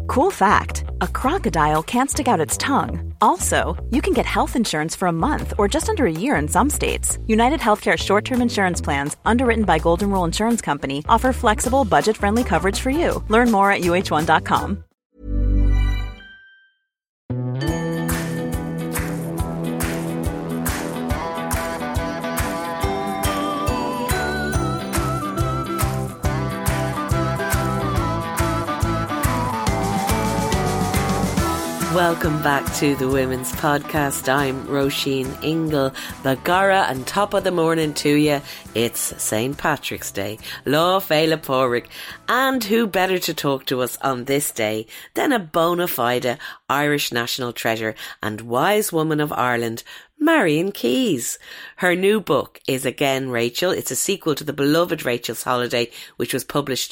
Cool fact, a crocodile can't stick out its tongue. Also, you can get health insurance for a month or just under a year in some states. United Healthcare short-term insurance plans, underwritten by Golden Rule Insurance Company, offer flexible, budget-friendly coverage for you. Learn more at uh1.com. Welcome back to the Women's Podcast. I'm Roisin Ingle, Bagara, and top of the morning to you. It's St. Patrick's Day. Lá Féile Pádraig. And who better to talk to us on this day than a bona fide Irish national treasure and wise woman of Ireland, Marian Keyes. Her new book is Again Rachel. It's a sequel to the beloved Rachel's Holiday, which was published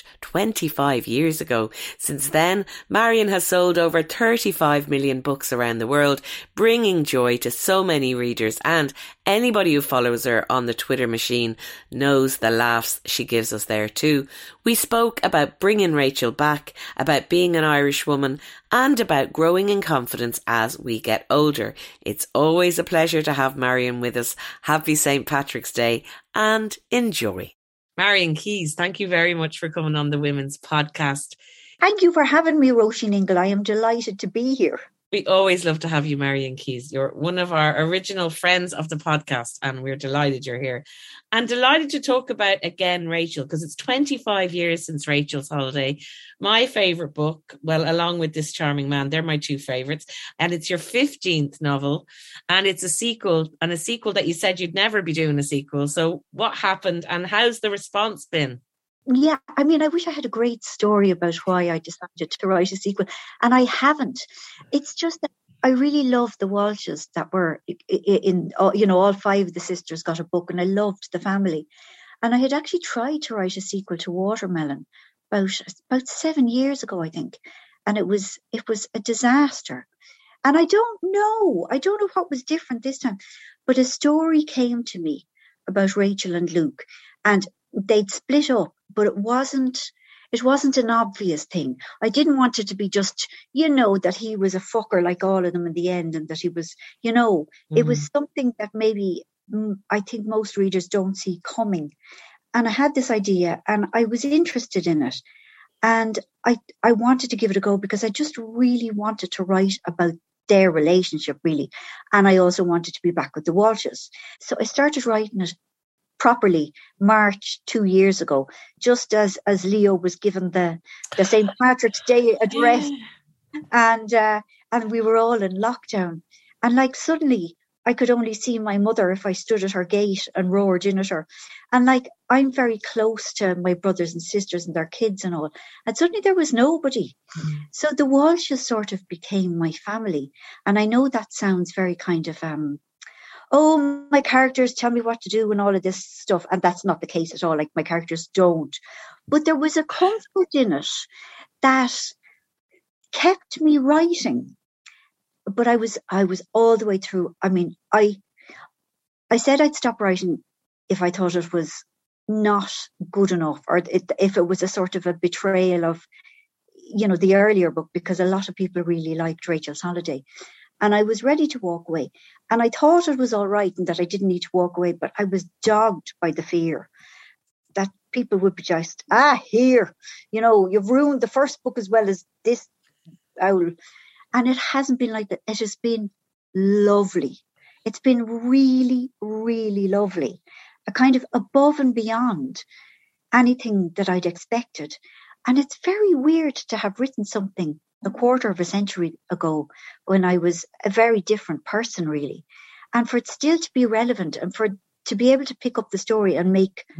25 years ago. Since then, Marian has sold over 35 million books around the world, bringing joy to so many readers, and anybody who follows her on the Twitter machine knows the laughs she gives us there too. We spoke about bringing Rachel back, about being an Irish woman, and about growing in confidence as we get older. It's always a pleasure to have Marian with us. Happy St. Patrick's Day and enjoy. Marian Keyes, thank you very much for coming on the Women's Podcast. Thank you for having me, Roisin Ingle. I am delighted to be here. We always love to have you, Marian Keyes. You're one of our original friends of the podcast, and we're delighted you're here. And delighted to talk about Again Rachel, because it's 25 years since Rachel's Holiday. My favourite book, well, along with This Charming Man, they're my two favourites. And it's your 15th novel, and it's a sequel, and a sequel that you said you'd never be doing a sequel. So what happened, and how's the response been? Yeah, I mean, I wish I had a great story about why I decided to write a sequel, and I haven't. It's just that I really loved the Walshes that were in, all five of the sisters got a book, and I loved the family. And I had actually tried to write a sequel to Watermelon about 7 years ago, I think, and it was a disaster. And I don't know what was different this time, but a story came to me about Rachel and Luke, and they'd split up, but it wasn't an obvious thing. I didn't want it to be just, that he was a fucker like all of them in the end, and that he was, it was something that maybe I think most readers don't see coming. And I had this idea, and I was interested in it, and I wanted to give it a go because I just really wanted to write about their relationship, really. And I also wanted to be back with the Walshes. So I started writing it properly March 2 years ago, just as Leo was given the St. Patrick's Day address, and we were all in lockdown, and suddenly I could only see my mother if I stood at her gate and roared in at her, and I'm very close to my brothers and sisters and their kids and all, and suddenly there was nobody. So the Walshes sort of became my family, and I know that sounds very kind of my characters tell me what to do and all of this stuff. And that's not the case at all. My characters don't. But there was a comfort in it that kept me writing. But I was all the way through. I mean, I said I'd stop writing if I thought it was not good enough, or if it was a sort of a betrayal of, the earlier book, because a lot of people really liked Rachel's Holiday. And I was ready to walk away. And I thought it was all right and that I didn't need to walk away, but I was dogged by the fear that people would be just, here, you've ruined the first book as well as this owl. And it hasn't been like that. It has been lovely. It's been really, really lovely. A kind of above and beyond anything that I'd expected. And it's very weird to have written something a quarter of a century ago when I was a very different person, really. And for it still to be relevant, and to be able to pick up the story and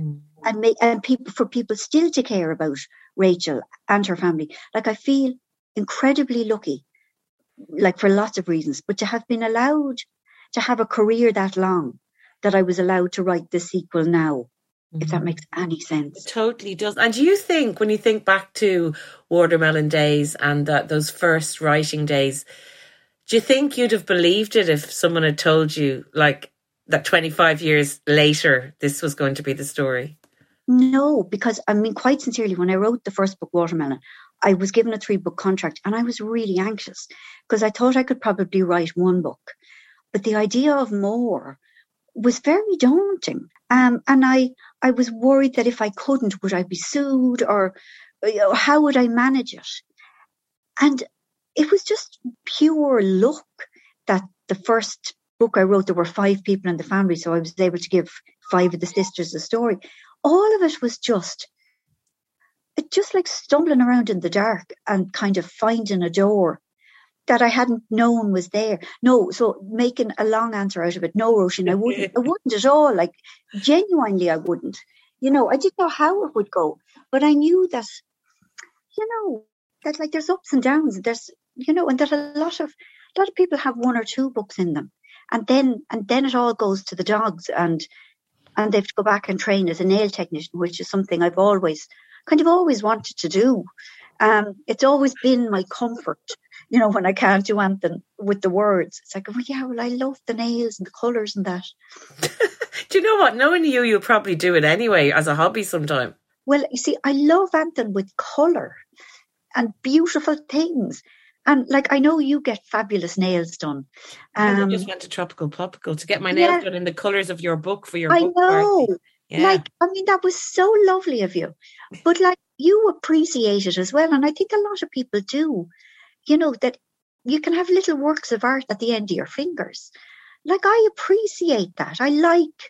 for people still to care about Rachel and her family. I feel incredibly lucky, for lots of reasons, but to have been allowed to have a career that long, that I was allowed to write the sequel now. If that makes any sense. It totally does. And do you think, when you think back to Watermelon days and those first writing days, do you think you'd have believed it if someone had told you, that 25 years later, this was going to be the story? No, because, quite sincerely, when I wrote the first book, Watermelon, I was given a 3-book contract, and I was really anxious because I thought I could probably write 1 book. But the idea of more was very daunting. And I was worried that if I couldn't, would I be sued, or how would I manage it? And it was just pure luck that the first book I wrote, there were 5 people in the family, so I was able to give 5 of the sisters a story. All of it was just like stumbling around in the dark and kind of finding a door that I hadn't known was there. No, so making a long answer out of it. No, Roisin, I wouldn't at all. Like, genuinely, I wouldn't. I didn't know how it would go, but I knew that, that like there's ups and downs. There's, and that a lot of people have 1 or 2 books in them, and then it all goes to the dogs, and they have to go back and train as a nail technician, which is something I've always wanted to do. It's always been my comfort, when I can't do anything with the words. It's like, I love the nails and the colours and that. Do you know what? Knowing you'll probably do it anyway as a hobby sometime. Well, you see, I love anything with colour and beautiful things. And like, I know you get fabulous nails done. I just went to Tropical Popical to get my nails done in the colours of your book for your book. I know. Party. Yeah. Like, I mean, that was so lovely of you. But like, you appreciate it as well. And I think a lot of people do, that you can have little works of art at the end of your fingers. Like, I appreciate that. I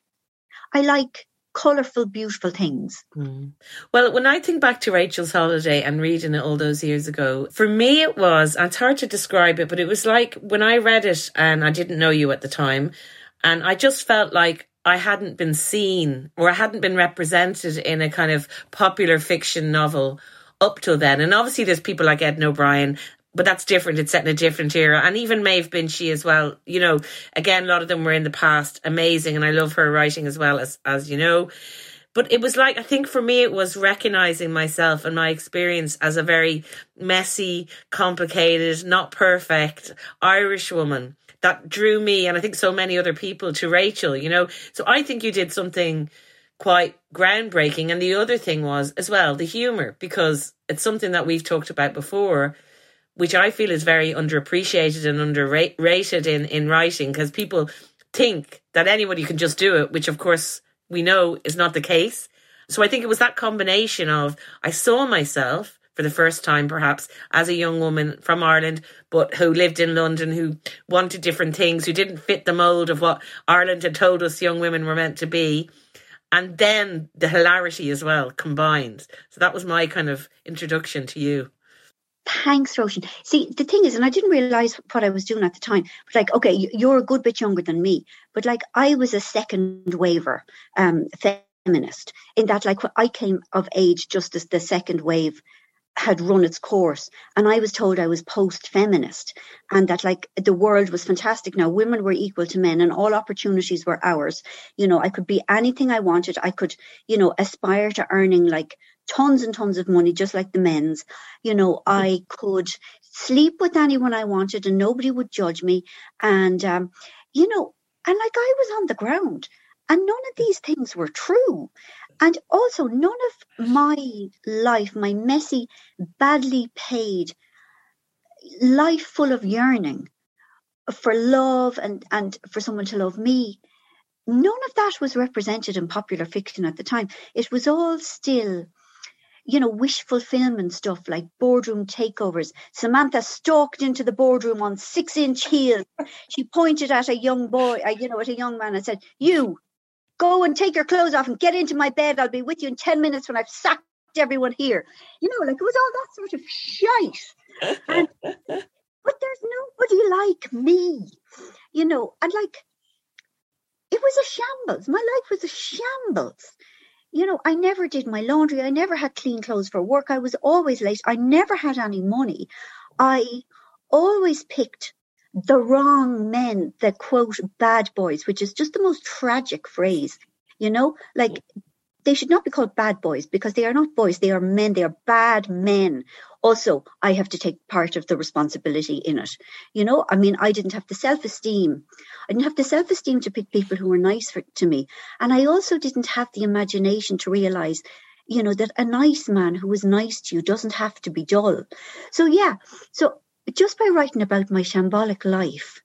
like colourful, beautiful things. Mm. Well, when I think back to Rachel's Holiday and reading it all those years ago, for me it was, and it's hard to describe it, but it was like when I read it, and I didn't know you at the time, and I just felt like I hadn't been seen, or I hadn't been represented in a kind of popular fiction novel up till then. And obviously there's people like Edna O'Brien, but that's different. It's set in a different era. And even Maeve Binchy as well. Again, a lot of them were in the past. Amazing. And I love her writing as well, as you know. But it was like, I think for me, it was recognising myself and my experience as a very messy, complicated, not perfect Irish woman that drew me, and I think so many other people, to Rachel, So I think you did something quite groundbreaking. And the other thing was, as well, the humour, because it's something that we've talked about before, which I feel is very underappreciated and underrated in writing, because people think that anybody can just do it, which of course we know is not the case. So I think it was that combination of, I saw myself for the first time, perhaps, as a young woman from Ireland, but who lived in London, who wanted different things, who didn't fit the mould of what Ireland had told us young women were meant to be. And then the hilarity as well combined. So that was my kind of introduction to you. Thanks, Roisin. See, the thing is, and I didn't realise what I was doing at the time, but like, okay, you're a good bit younger than me, but like, I was a second waver feminist, in that like I came of age just as the second wave had run its course, and I was told I was post-feminist, and that like the world was fantastic now. Women were equal to men and all opportunities were ours. I could be anything I wanted. I could, aspire to earning like tons and tons of money, just like the men's. I could sleep with anyone I wanted and nobody would judge me. And, and like I was on the ground, and none of these things were true. And also none of my life, my messy, badly paid life full of yearning for love and for someone to love me, none of that was represented in popular fiction at the time. It was all still, wish fulfillment stuff like boardroom takeovers. Samantha stalked into the boardroom on 6-inch heels. She pointed at a young boy, at a young man, and said, "You, go and take your clothes off and get into my bed. I'll be with you in 10 minutes when I've sacked everyone here." Like it was all that sort of shite. But there's nobody like me, and like, it was a shambles. My life was a shambles. I never did my laundry. I never had clean clothes for work. I was always late. I never had any money. I always picked the wrong men, the quote bad boys, which is just the most tragic phrase, like they should not be called bad boys, because they are not boys, they are men, they are bad men. Also, I have to take part of the responsibility in it. I mean, I didn't have the self-esteem. I didn't have the self-esteem to pick people who were nice to me. And I also didn't have the imagination to realise you know, that a nice man who is nice to you doesn't have to be dull. So yeah, so just by writing about my shambolic life,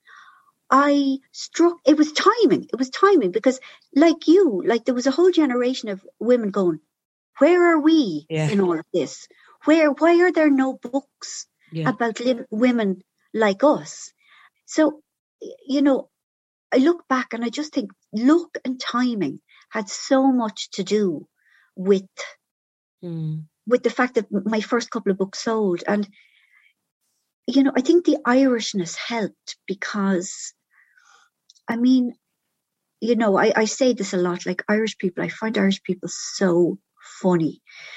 it was timing because like you, like there was a whole generation of women going, where are we in all of this? Why are there no books about women like us? So, you know, I look back and I just think luck and timing had so much to do with the fact that my first couple of books sold. And, you know, I think the Irishness helped because, I mean, you know, I say this a lot, like Irish people, I find Irish people so funny.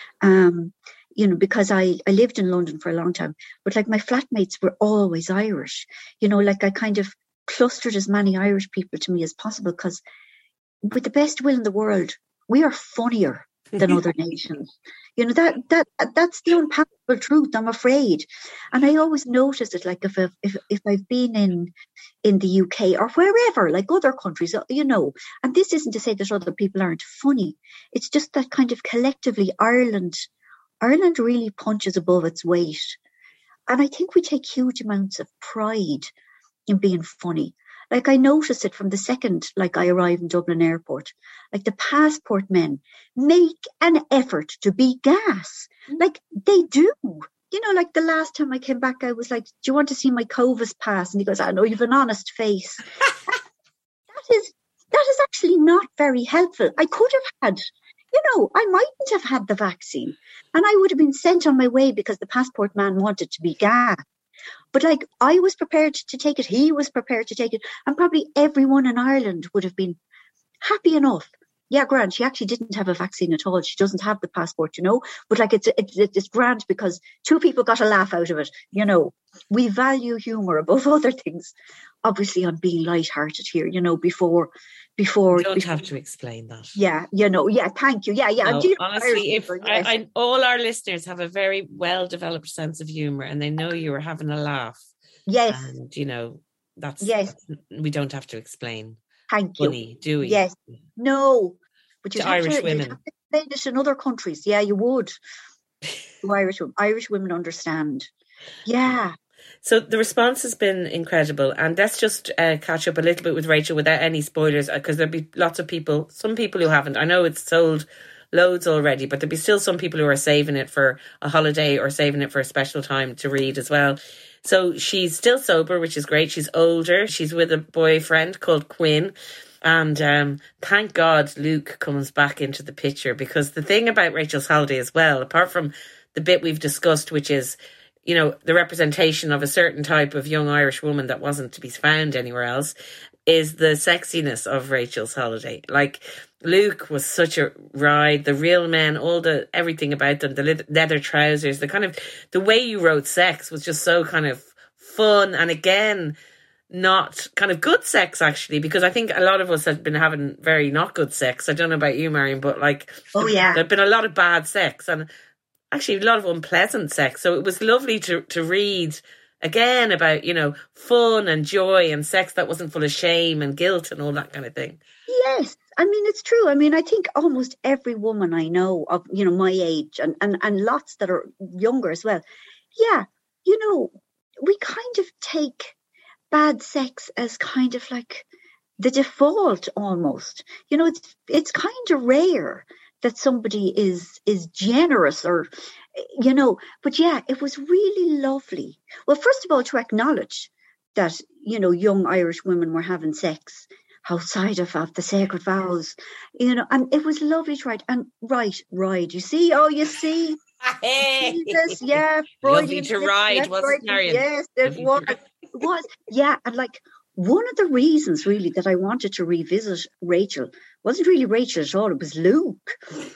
You know, because I lived in London for a long time, but like my flatmates were always Irish, you know, like I kind of clustered as many Irish people to me as possible because with the best will in the world, we are funnier than other nations. You know, that's the unpalatable truth, I'm afraid. And I always notice it, like if I've been in the UK or wherever, like other countries, you know, and this isn't to say that other people aren't funny. It's just that kind of collectively Ireland really punches above its weight. And I think we take huge amounts of pride in being funny. Like I noticed it from the second, like I arrived in Dublin Airport, like the passport men make an effort to be gas. Like they do. You know, like the last time I came back, I was like, do you want to see my Covis pass? And he goes, I know you've an honest face. that is actually not very helpful. I could have had, you know, I mightn't have had the vaccine and I would have been sent on my way because the passport man wanted to be gas. But like I was prepared to take it, he was prepared to take it, and probably everyone in Ireland would have been happy enough. Yeah, grand. She actually didn't have a vaccine at all. She doesn't have the passport, you know. But like it's grand because two people got a laugh out of it. You know, we value humour above other things. Obviously, I'm being lighthearted here. You know, before. You don't have to explain that. Yeah, you know. Yeah, thank you. Yeah. No, honestly, I all our listeners have a very well developed sense of humour, and they know you were having a laugh. Yes, and you know that's we don't have to explain. Thank you. Funny, do we? Yes. No. But Irish women. You'd have to explain this in other countries. Yeah, you would. Irish women understand. Yeah. So the response has been incredible, and let's just catch up a little bit with Rachel without any spoilers, because there'll be lots of people, some people who haven't. I know it's sold loads already, but there'll be still some people who are saving it for a holiday or saving it for a special time to read as well. So she's still sober, which is great. She's older. She's with a boyfriend called Quinn. And thank God Luke comes back into the picture, because the thing about Rachel's Holiday as well, apart from the bit we've discussed, which is, you know, the representation of a certain type of young Irish woman that wasn't to be found anywhere else, is the sexiness of Rachel's Holiday. Like, Luke was such a ride, the real men, everything about them, the leather trousers, the way you wrote sex was just so kind of fun. And again, not kind of good sex, actually, because I think a lot of us have been having very not good sex. I don't know about you, Marion, but like, there've been a lot of bad sex and actually a lot of unpleasant sex. So it was lovely to read again about, you know, fun and joy and sex that wasn't full of shame and guilt and all that kind of thing. Yes. I mean, it's true. I mean, I think almost every woman I know of, you know, my age and lots that are younger as well. Yeah. You know, we kind of take bad sex as kind of like the default almost. You know, it's kind of rare that somebody is generous or, you know, but yeah, it was really lovely. Well, first of all, to acknowledge that, you know, young Irish women were having sex outside of the sacred vows, you know, and it was lovely to write. And right, you see, hey. Jesus, yeah, lovely to ride, wasn't it, Marion? Yes, it was, yeah, and like one of the reasons really that I wanted to revisit Rachel wasn't really Rachel at all; it was Luke,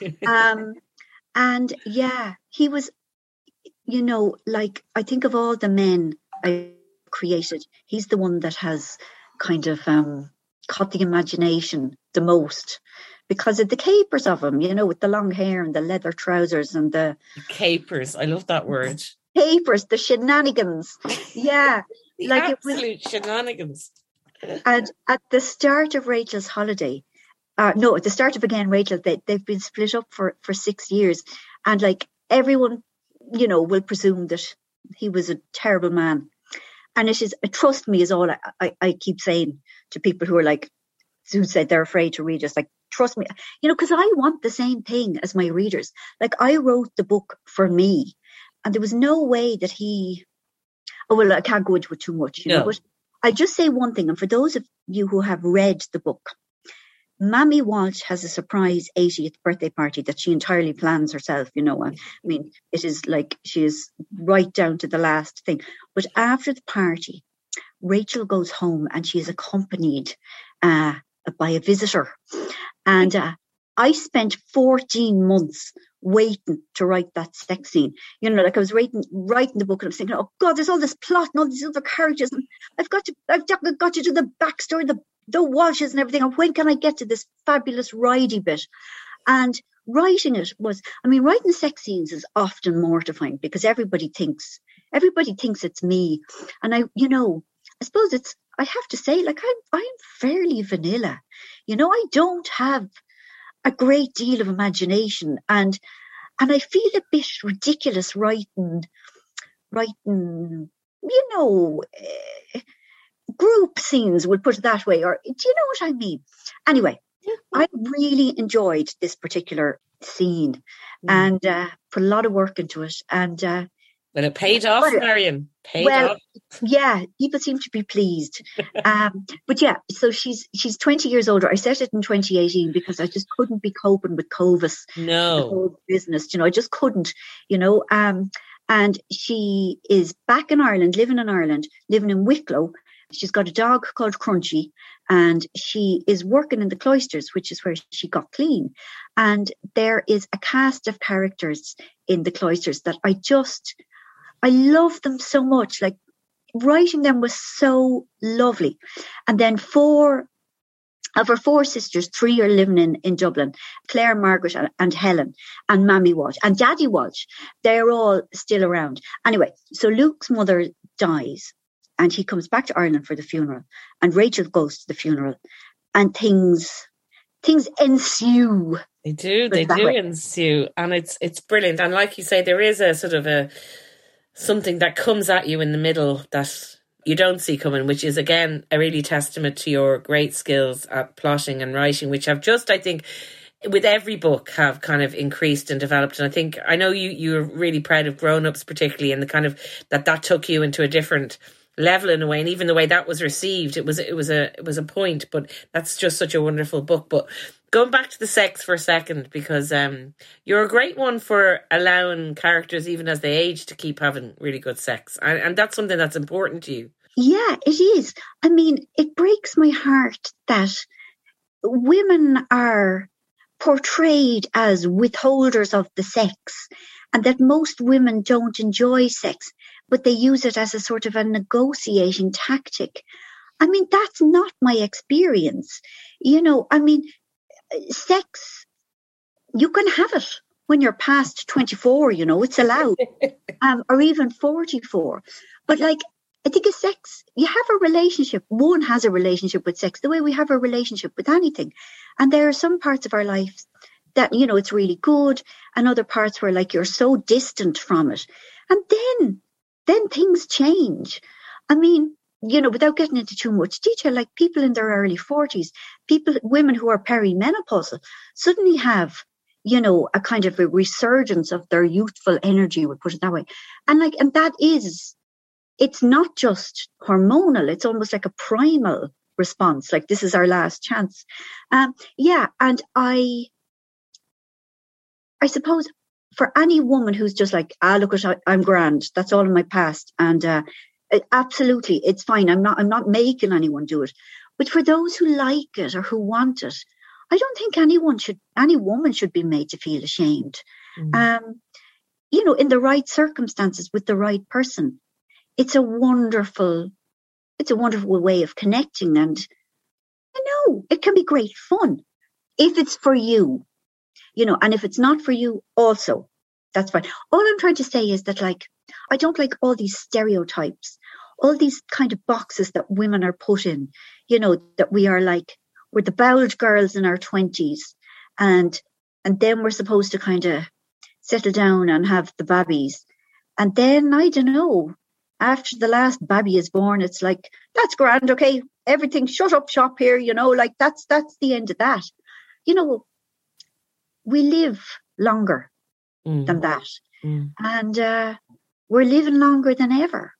and yeah, he was, you know, like I think of all the men I created, he's the one that has kind of caught the imagination the most because of the capers of him, you know, with the long hair and the leather trousers and the capers. I love that word. Capers, the shenanigans. Yeah. The like absolute shenanigans. And at the start of Rachel's Holiday, no, at the start of Again Rachel, they've been split up for 6 years. And like everyone, will presume that he was a terrible man. And it is, trust me, is all I keep saying to people who said they're afraid to read. It's like, trust me, because I want the same thing as my readers. Like, I wrote the book for me, and there was no way that I can't go into it too much, but I'll just say one thing. And for those of you who have read the book, Mammy Walsh has a surprise 80th birthday party that she entirely plans herself, I mean, it is like she is right down to the last thing. But after the party, Rachel goes home and she is accompanied by a visitor. And I spent 14 months waiting to write that sex scene. I was writing the book, and I was thinking, oh God, there's all this plot and all these other characters, and I've got to do the backstory, the Walshes and everything. And when can I get to this fabulous ridey bit? And writing sex scenes is often mortifying because everybody thinks it's me. And I suppose I have to say, like, I'm fairly vanilla. I don't have a great deal of imagination, and I feel a bit ridiculous writing, group scenes, we'll put it that way, or do you know what I mean? Anyway, I really enjoyed this particular scene and put a lot of work into it, and well, it paid off, Marion. Off. Yeah, people seem to be pleased. But yeah, so she's 20 years older. I set it in 2018 because I just couldn't be coping with COVID. No. The whole business, I just couldn't, and she is back in Ireland, living in Wicklow. She's got a dog called Crunchy, and she is working in the cloisters, which is where she got clean. And there is a cast of characters in the cloisters that I love them so much. Like, writing them was so lovely. And then 4 of her 4 sisters, 3 are living in Dublin: Claire, Margaret and Helen, and Mammy Walsh and Daddy Walsh. They're all still around. Anyway, so Luke's mother dies and he comes back to Ireland for the funeral, and Rachel goes to the funeral, and things ensue. They do ensue, and it's brilliant. And like you say, there is a sort of something that comes at you in the middle that you don't see coming, which is, again, a really testament to your great skills at plotting and writing, which have just, I think, with every book, have kind of increased and developed. And I know you're really proud of Grown Ups, particularly, and the kind of that took you into a different level in a way, and even the way that was received, it was a point. But that's just such a wonderful book. But going back to the sex for a second, because you're a great one for allowing characters, even as they age, to keep having really good sex. And that's something that's important to you. Yeah, it is. I mean, it breaks my heart that women are portrayed as withholders of the sex, and that most women don't enjoy sex, but they use it as a sort of a negotiating tactic. I mean, that's not my experience. Sex, you can have it when you're past 24, it's allowed, or even 44. But I think a sex, you have a relationship. One has a relationship with sex the way we have a relationship with anything. And there are some parts of our lives that, it's really good, and other parts where you're so distant from it. And then things change. I mean, without getting into too much detail, like people in their early 40s, women who are perimenopausal suddenly have, a kind of a resurgence of their youthful energy, we'll put it that way. And that is, it's not just hormonal, it's almost like a primal response, like this is our last chance. And I suppose for any woman who's just like, look, I'm grand, that's all in my past, and absolutely, it's fine. I'm not making anyone do it. But for those who like it or who want it, I don't think any woman should be made to feel ashamed. In the right circumstances with the right person, it's a wonderful way of connecting, and it can be great fun if it's for you, and if it's not for you, also, that's fine. All I'm trying to say is that, I don't like all these stereotypes, all these kind of boxes that women are put in, that we are we're the bowled girls in our 20s, and then we're supposed to kind of settle down and have the babies. And then, I don't know, after the last baby is born, it's like, that's grand, okay, everything, shut up shop here, you know, like that's the end of that. You know, we live longer than that. And we're living longer than ever.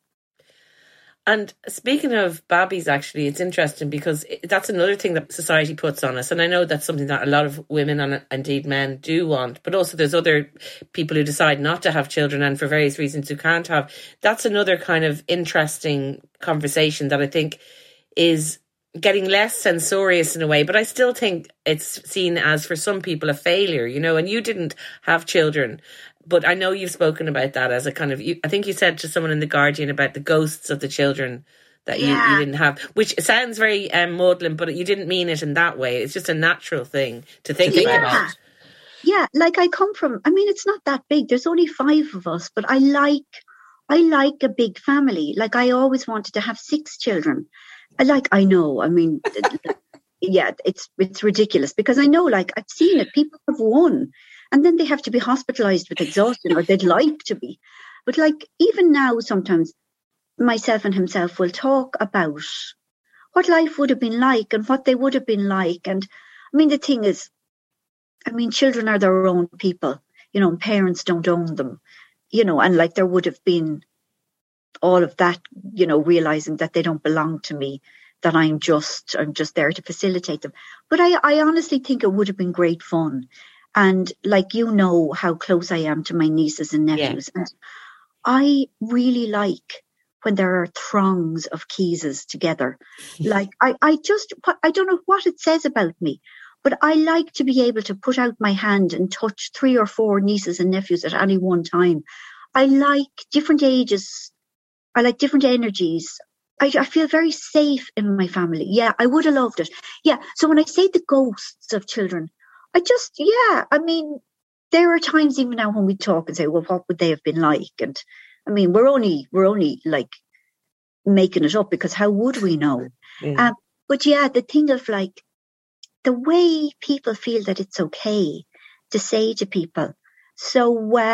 And speaking of babies, actually, it's interesting because that's another thing that society puts on us. And I know that's something that a lot of women and indeed men do want. But also there's other people who decide not to have children and for various reasons who can't have. That's another kind of interesting conversation that I think is getting less censorious in a way. But I still think it's seen as, for some people, a failure, you know, and you didn't have children. But I know you've spoken about that as a kind of, I think you said to someone in The Guardian about the ghosts of the children that you didn't have, which sounds very maudlin, but you didn't mean it in that way. It's just a natural thing to think about. Yeah, like I come from, I mean, it's not that big. There's only 5 of us, but I like a big family. Like I always wanted to have 6 children. I know, I mean, yeah, it's ridiculous because I know, like I've seen it. People have 1. And then they have to be hospitalized with exhaustion, or they'd like to be. But like, even now, sometimes myself and himself will talk about what life would have been like and what they would have been like. And I mean, the thing is, I mean, children are their own people, you know, and parents don't own them, you know, and like there would have been all of that, you know, realizing that they don't belong to me, that I'm just there to facilitate them. But I honestly think it would have been great fun. And like, you know how close I am to my nieces and nephews. Yeah. And I really like when there are throngs of Keeses together. Like, I don't know what it says about me, but I like to be able to put out my hand and touch 3 or 4 nieces and nephews at any one time. I like different ages. I like different energies. I feel very safe in my family. Yeah, I would have loved it. Yeah, so when I say the ghosts of children, I mean, there are times even now when we talk and say, well, what would they have been like? And I mean, we're only like making it up because how would we know? Yeah. But yeah, the thing of like the way people feel that it's okay to say to people, so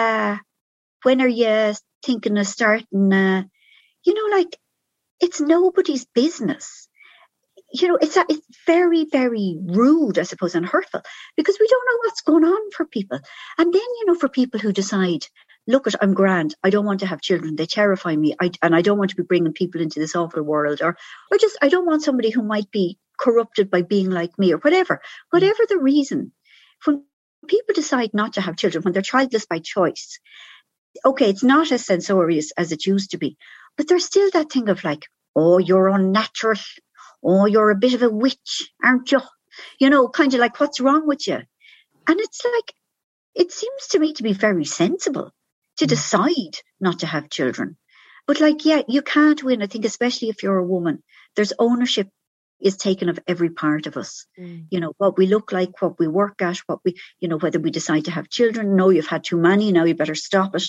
when are you thinking of starting, you know, like it's nobody's business. You know, it's very, very rude, I suppose, and hurtful because we don't know what's going on for people. And then, you know, for people who decide, look, I'm grand, I don't want to have children, they terrify me, and I don't want to be bringing people into this awful world, or just I don't want somebody who might be corrupted by being like me, or whatever the reason. When people decide not to have children, when they're childless by choice, okay, it's not as censorious as it used to be, but there's still that thing of like, oh, you're unnatural. Oh, you're a bit of a witch, aren't you? You know, kind of like, what's wrong with you? And it's like, it seems to me to be very sensible to decide not to have children. But like, yeah, you can't win. I think especially if you're a woman, there's ownership is taken of every part of us. You know, what we look like, what we work at, what we, you know, whether we decide to have children. No, you've had too many. Now you better stop it.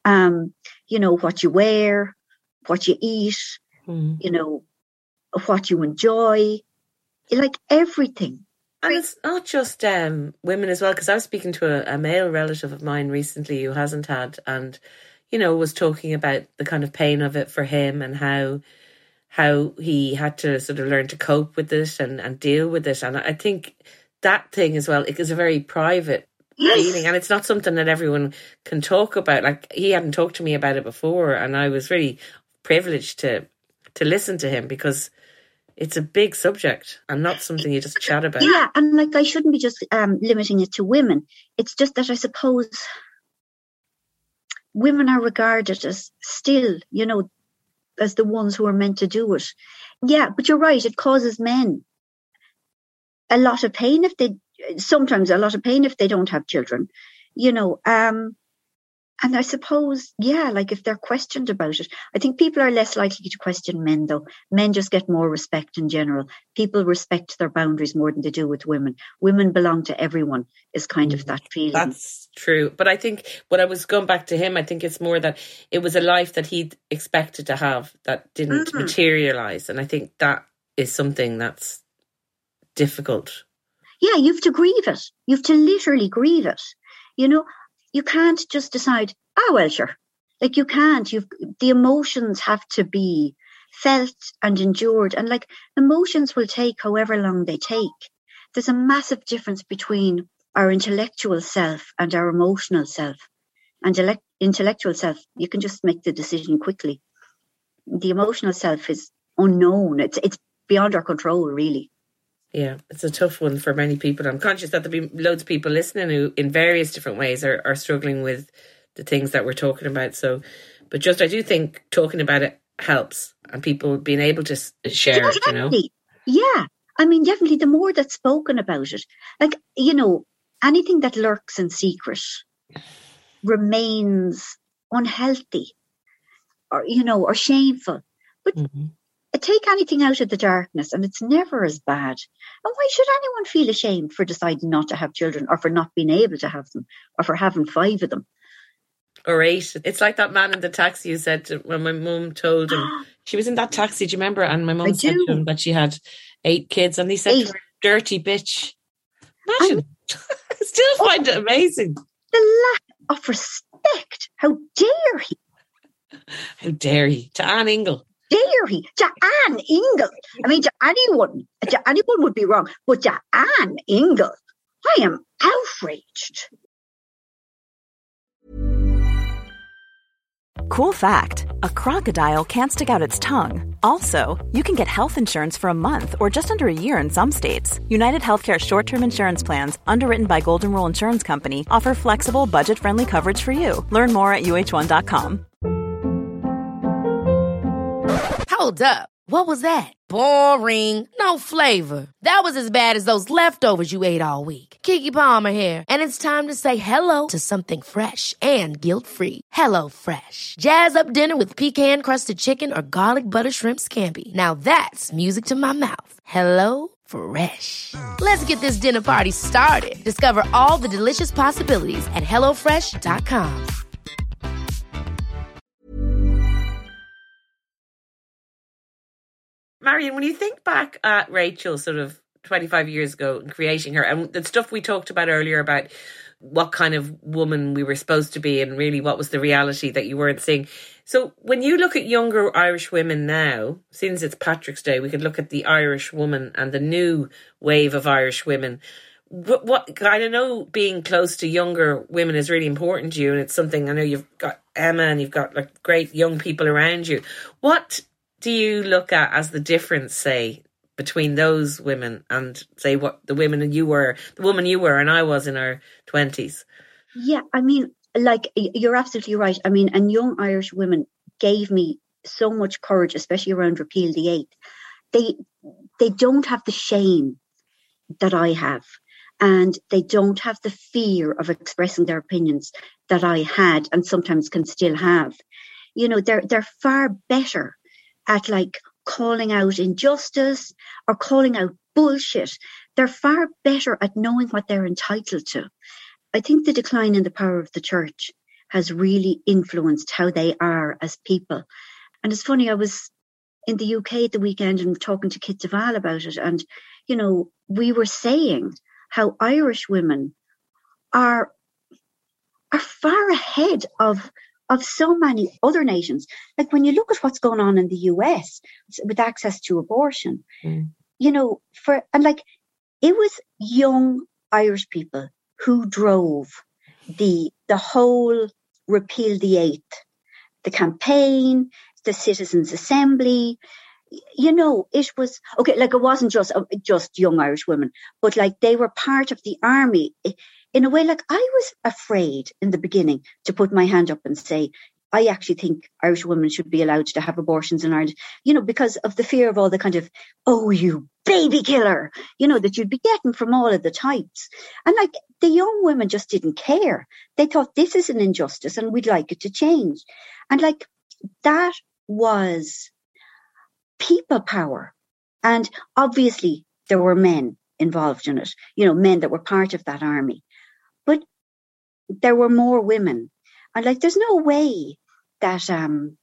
You know, what you wear, what you eat, you know, what you enjoy, like everything. And it's not just women as well, because I was speaking to a male relative of mine recently who hasn't had, and, you know, was talking about the kind of pain of it for him and how he had to sort of learn to cope with it and deal with it. And I think that thing as well, it is a very private feeling, and it's not something that everyone can talk about. Like, he hadn't talked to me about it before, and I was really privileged to listen to him because it's a big subject and not something you just chat about. Yeah, and like I shouldn't be just limiting it to women. It's just that I suppose women are regarded as still, you know, as the ones who are meant to do it. Yeah, but you're right. It causes men a lot of pain if they don't have children, you know. And I suppose, yeah, like if they're questioned about it, I think people are less likely to question men, though. Men just get more respect in general. People respect their boundaries more than they do with women. Women belong to everyone is kind of that feeling. That's true. But I think when I was going back to him, I think it's more that it was a life that he'd expected to have that didn't materialise. And I think that is something that's difficult. Yeah, you have to grieve it. You have to literally grieve it. You know, you can't just decide, well, sure. Like, you can't. The emotions have to be felt and endured. And like, emotions will take however long they take. There's a massive difference between our intellectual self and our emotional self. And intellectual self, you can just make the decision quickly. The emotional self is unknown. It's beyond our control, really. Yeah, it's a tough one for many people. I'm conscious that there'll be loads of people listening who, in various different ways, are struggling with the things that we're talking about. So, but just I do think talking about it helps, and people being able to share it, you know. Yeah, I mean, definitely the more that's spoken about it, like, you know, anything that lurks in secret remains unhealthy or, you know, or shameful. But take anything out of the darkness and it's never as bad. And why should anyone feel ashamed for deciding not to have children, or for not being able to have them, or for having 5 of them? Or 8. It's like that man in the taxi who said when my mum told him, she was in that taxi, do you remember? And my mum said to him that she had 8 kids, and he said to her, dirty bitch. Imagine. I still find it amazing. The lack of respect. How dare he? How dare he? To Anne Ingle. Dare he? To Anne Ingle. I mean, to anyone would be wrong, but to Anne Ingle, I am outraged. Cool fact, a crocodile can't stick out its tongue. Also, you can get health insurance for a month or just under a year in some states. United Healthcare short-term insurance plans, underwritten by Golden Rule Insurance Company, offer flexible, budget-friendly coverage for you. Learn more at uh1.com. Hold up. What was that? Boring. No flavor. That was as bad as those leftovers you ate all week. Keke Palmer here. And it's time to say hello to something fresh and guilt-free. Hello Fresh. Jazz up dinner with pecan-crusted chicken or garlic butter shrimp scampi. Now that's music to my mouth. Hello Fresh. Let's get this dinner party started. Discover all the delicious possibilities at HelloFresh.com. Marion, when you think back at Rachel sort of 25 years ago and creating her, and the stuff we talked about earlier about what kind of woman we were supposed to be and really what was the reality that you weren't seeing. So when you look at younger Irish women now, since it's Patrick's Day, we could look at the Irish woman and the new wave of Irish women. What I know being close to younger women is really important to you, and it's something I know you've got Emma and you've got like great young people around you. What do you look at as the difference, say, between those women and, say, what the women you were, the woman you were and I was in our 20s? Yeah, I mean, like, you're absolutely right. I mean, and young Irish women gave me so much courage, especially around Repeal the 8th. They don't have the shame that I have, and they don't have the fear of expressing their opinions that I had and sometimes can still have. You know, they're far better at like calling out injustice or calling out bullshit. They're far better at knowing what they're entitled to. I think the decline in the power of the church has really influenced how they are as people. And it's funny, I was in the UK at the weekend and talking to Kit Duval about it. And, you know, we were saying how Irish women are far ahead of so many other nations. Like when you look at what's going on in the US with access to abortion, you know, it was young Irish people who drove the whole Repeal the 8th, the campaign, the Citizens' Assembly. You know, it was, okay, like it wasn't just young Irish women, but like they were part of the army. In a way, like I was afraid in the beginning to put my hand up and say, I actually think Irish women should be allowed to have abortions in Ireland, you know, because of the fear of all the kind of, oh, you baby killer, you know, that you'd be getting from all of the types. And like the young women just didn't care. They thought this is an injustice and we'd like it to change. And like that was people power. And obviously there were men involved in it, you know, men that were part of that army. But there were more women. And like, there's no way that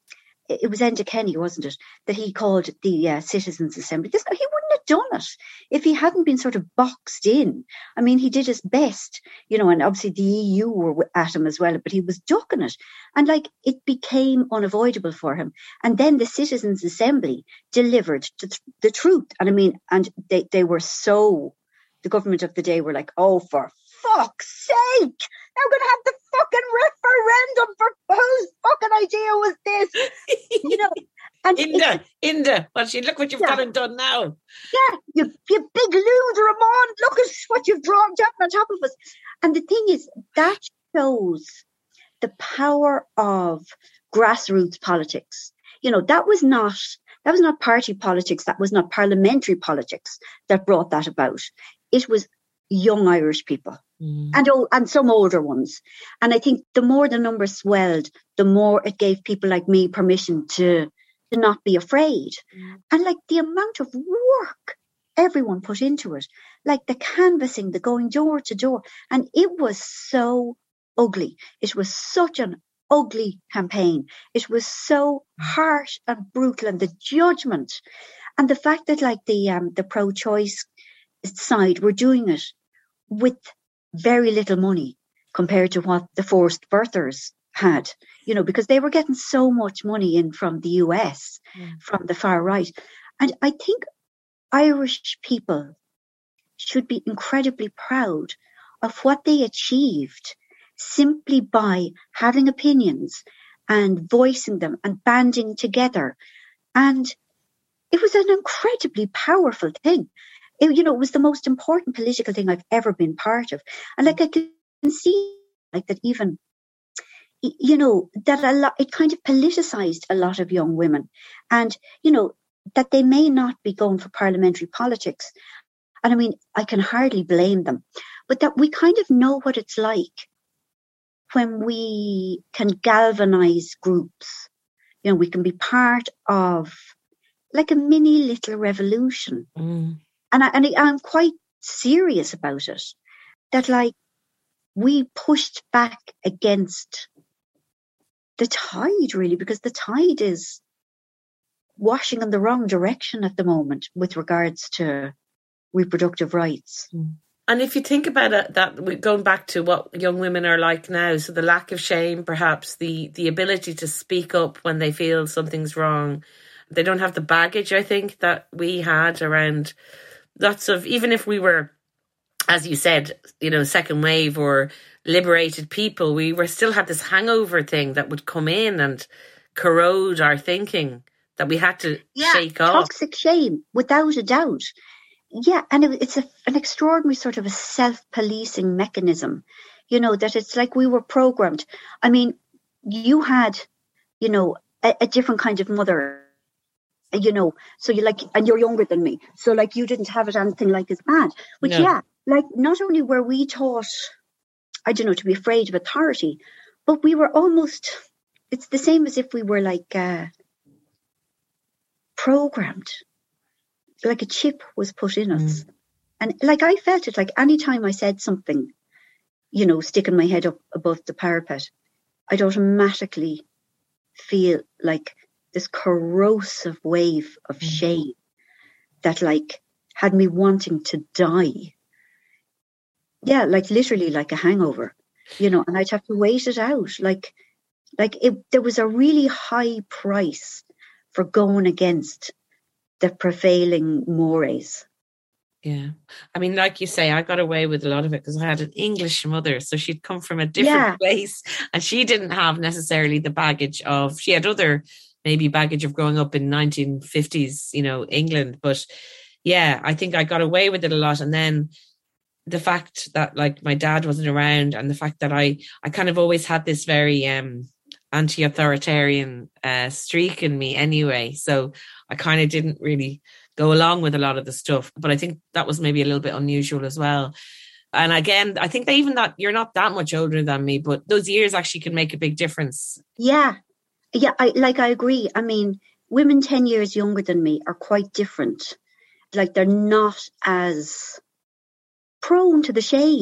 it was Enda Kenny, wasn't it, that he called the Citizens' Assembly. He wouldn't have done it if he hadn't been sort of boxed in. I mean, he did his best, and obviously the EU were at him as well, but he was ducking it. And it became unavoidable for him. And then the Citizens' Assembly delivered the truth. And I mean, and they were the government of the day were like, oh, for fuck's sake, now we're going to have the fucking referendum for whose fucking idea was this? And Inda, look what you've gone and done now. Yeah, you big loser, Ramon, look at what you've dropped on top of us. And the thing is, that shows the power of grassroots politics. That was not party politics, that was not parliamentary politics that brought that about. It was young Irish people and some older ones. And I think the more the numbers swelled, the more it gave people like me permission to not be afraid. And the amount of work everyone put into it, the canvassing, the going door to door. And it was so ugly. It was such an ugly campaign. It was so harsh and brutal, and the judgment and the fact that the pro-choice side were doing it with very little money compared to what the forced birthers had, because they were getting so much money in from the US, from the far right. And I think Irish people should be incredibly proud of what they achieved simply by having opinions and voicing them and banding together. And it was an incredibly powerful thing. It was the most important political thing I've ever been part of. And I can see that even, that a lot, it kind of politicized a lot of young women, and, that they may not be going for parliamentary politics. And I mean, I can hardly blame them, but that we kind of know what it's like when we can galvanize groups. We can be part of a mini little revolution. And I'm quite serious about it, that we pushed back against the tide, really, because the tide is washing in the wrong direction at the moment with regards to reproductive rights. And if you think about it, that going back to what young women are like now, so the lack of shame, perhaps the ability to speak up when they feel something's wrong, they don't have the baggage, I think, that we had around lots of, even if we were, as you said, second wave or liberated people, we still had this hangover thing that would come in and corrode our thinking that we had to shake off. Toxic shame, without a doubt. Yeah, and it's an extraordinary sort of a self-policing mechanism, that it's like we were programmed. I mean, you had, a different kind of mother, so and you're younger than me. So you didn't have it anything as bad. But not only were we taught, to be afraid of authority, but we were almost, it's the same as if we were programmed. A chip was put in us. And I felt it, any time I said something, sticking my head up above the parapet, I'd automatically feel this corrosive wave of shame that had me wanting to die. Yeah, literally a hangover, and I'd have to wait it out. There was a really high price for going against the prevailing mores. Yeah. I mean, like you say, I got away with a lot of it because I had an English mother. So she'd come from a different place, and she didn't have necessarily the baggage of, she had other maybe baggage of growing up in 1950s, England. But yeah, I think I got away with it a lot. And then the fact that my dad wasn't around, and the fact that I kind of always had this very anti-authoritarian streak in me anyway. So I kind of didn't really go along with a lot of the stuff. But I think that was maybe a little bit unusual as well. And again, I think that you're not that much older than me, but those years actually can make a big difference. Yeah. Yeah, I agree. I mean, women 10 years younger than me are quite different. They're not as prone to the shame.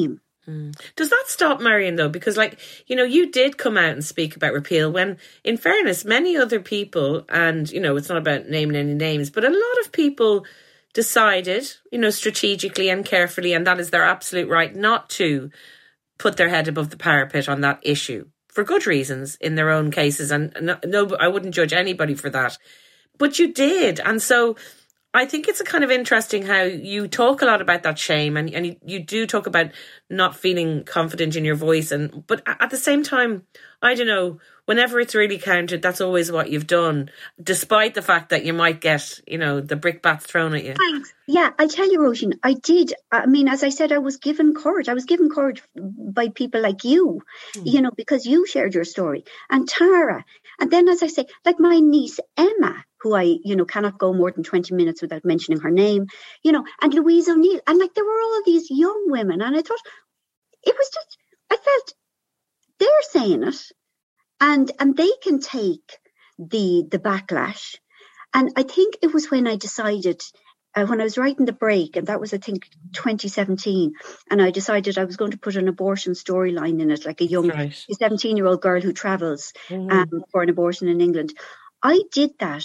Does that stop Marion though? Because you did come out and speak about repeal when, in fairness, many other people, and, it's not about naming any names, but a lot of people decided, strategically and carefully, and that is their absolute right, not to put their head above the parapet on that issue for good reasons in their own cases. And no, I wouldn't judge anybody for that. But you did. And so I think it's a kind of interesting how you talk a lot about that shame, and you do talk about not feeling confident in your voice, but at the same time, I don't know, whenever it's really counted, that's always what you've done, despite the fact that you might get, the brickbats thrown at you. Thanks. Yeah, I tell you, Roisin, I did. I mean, as I said, I was given courage. I was given courage by people like you, because you shared your story, and Tara. And then, as I say, like my niece, Emma, who I, cannot go more than 20 minutes without mentioning her name, and Louise O'Neill. And there were all these young women. And I thought it was just, I felt they're saying it and they can take the backlash. And I think it was when I decided, when I was writing The Break, and that was, I think, 2017, and I decided I was going to put an abortion storyline in it, like a young 17-year-old girl who travels for an abortion in England. I did that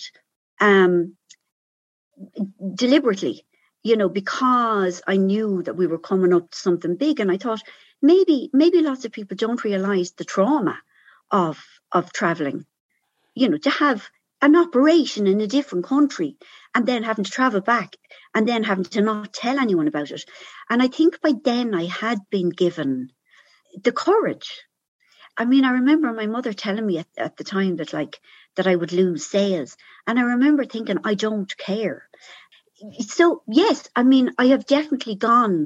deliberately, because I knew that we were coming up to something big, and I thought maybe lots of people don't realise the trauma of travelling, to have an operation in a different country and then having to travel back and then having to not tell anyone about it. And I think by then I had been given the courage. I mean, I remember my mother telling me at the time that I would lose sales. And I remember thinking, I don't care. So, yes, I mean, I have definitely gone.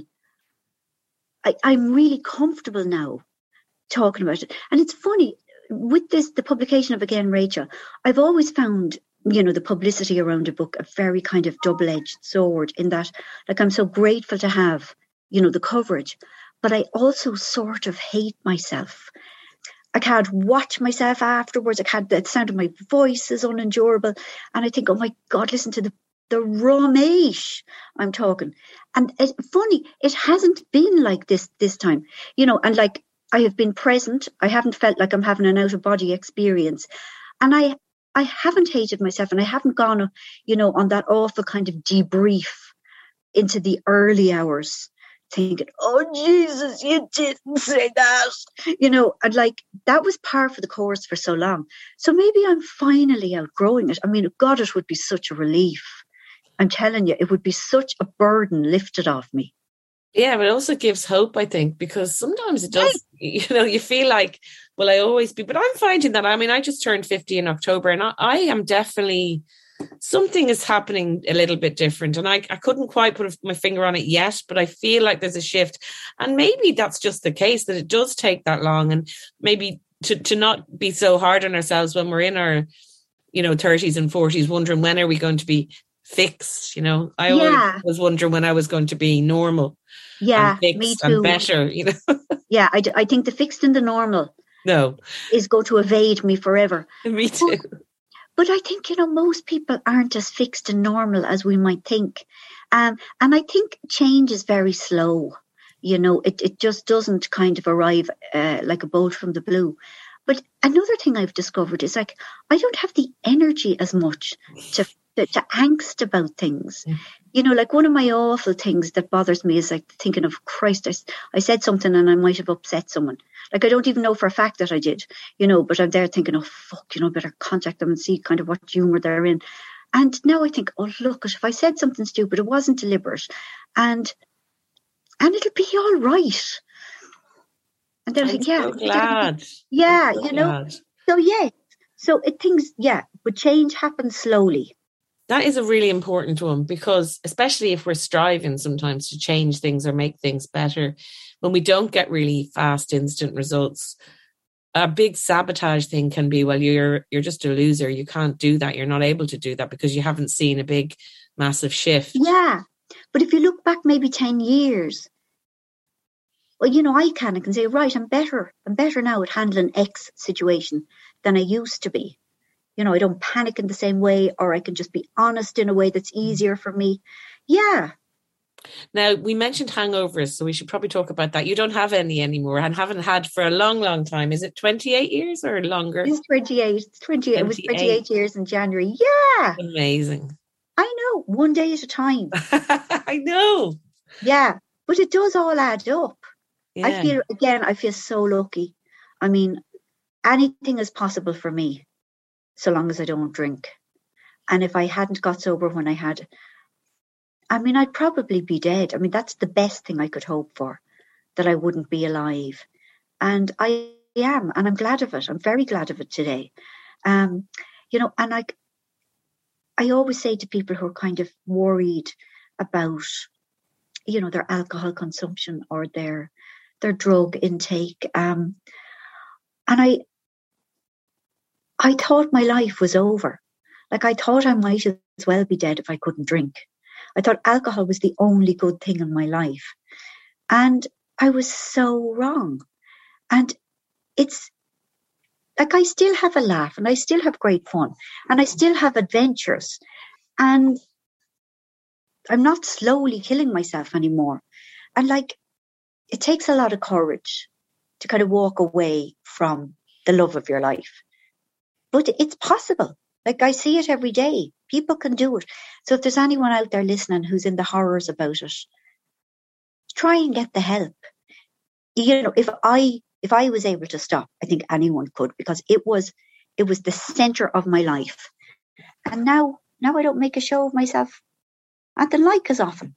I'm really comfortable now talking about it. And it's funny, with the publication of Again, Rachel, I've always found, the publicity around a book a very kind of double-edged sword, in that, I'm so grateful to have, the coverage, but I also sort of hate myself. I can't watch myself afterwards. The sound of my voice is unendurable. And I think, oh my God, listen to the rubbish I'm talking. And it's funny, it hasn't been like this time, and I have been present. I haven't felt like I'm having an out-of-body experience. And I haven't hated myself, and I haven't gone, on that awful kind of debrief into the early hours, thinking, oh, Jesus, you didn't say that. And that was par for the course for so long. So maybe I'm finally outgrowing it. I mean, God, it would be such a relief. I'm telling you, it would be such a burden lifted off me. Yeah, but it also gives hope, I think, because sometimes it does, you feel like, will I always be? But I'm finding that, I mean, I just turned 50 in October, and I am definitely, something is happening a little bit different. And I couldn't quite put my finger on it yet, but I feel like there's a shift. And maybe that's just the case, that it does take that long. And maybe to not be so hard on ourselves when we're in our, 30s and 40s, wondering when are we going to be fixed, I always was wondering when I was going to be normal. Yeah, fixed me too. And better, Yeah, I think the fixed and the normal is going to evade me forever. Me too. But I think, most people aren't as fixed and normal as we might think. And I think change is very slow. It just doesn't kind of arrive like a bolt from the blue. But another thing I've discovered is I don't have the energy as much to angst about things. One of my awful things that bothers me is thinking of, Christ, I said something and I might have upset someone. I don't even know for a fact that I did, but I'm there thinking, oh, fuck, better contact them and see kind of what humour they're in. And now I think, oh, look, if I said something stupid, it wasn't deliberate. And it'll be all right. And then I think, so glad. Yeah, so glad. So, yeah. So but change happens slowly. That is a really important one, because especially if we're striving sometimes to change things or make things better, when we don't get really fast, instant results, a big sabotage thing can be, well, you're just a loser. You can't do that. You're not able to do that because you haven't seen a big, massive shift. Yeah. But if you look back maybe 10 years, well, I can say, right, I'm better now at handling X situation than I used to be. I don't panic in the same way, or I can just be honest in a way that's easier for me. Yeah. Now, we mentioned hangovers, so we should probably talk about that. You don't have any anymore and haven't had for a long, long time. Is it 28 years or longer? It's 28. It's 28. It was 28 years in January. Yeah. Amazing. I know. One day at a time. I know. Yeah. But it does all add up. Yeah. I feel so lucky. I mean, anything is possible for me so long as I don't drink. And if I hadn't got sober when I had, I mean, I'd probably be dead. I mean, that's the best thing I could hope for, that I wouldn't be alive. And I am, and I'm glad of it. I'm very glad of it today. And I always say to people who are kind of worried about, their alcohol consumption or their drug intake. And I thought my life was over. Like, I thought I might as well be dead if I couldn't drink. I thought alcohol was the only good thing in my life. And I was so wrong. And it's like, I still have a laugh and I still have great fun and I still have adventures. And I'm not slowly killing myself anymore. And like, it takes a lot of courage to kind of walk away from the love of your life. But it's possible. Like, I see it every day. People can do it. So if there's anyone out there listening who's in the horrors about it, try and get the help. If I was able to stop, I think anyone could, because it was the center of my life. And now I don't make a show of myself at the like as often.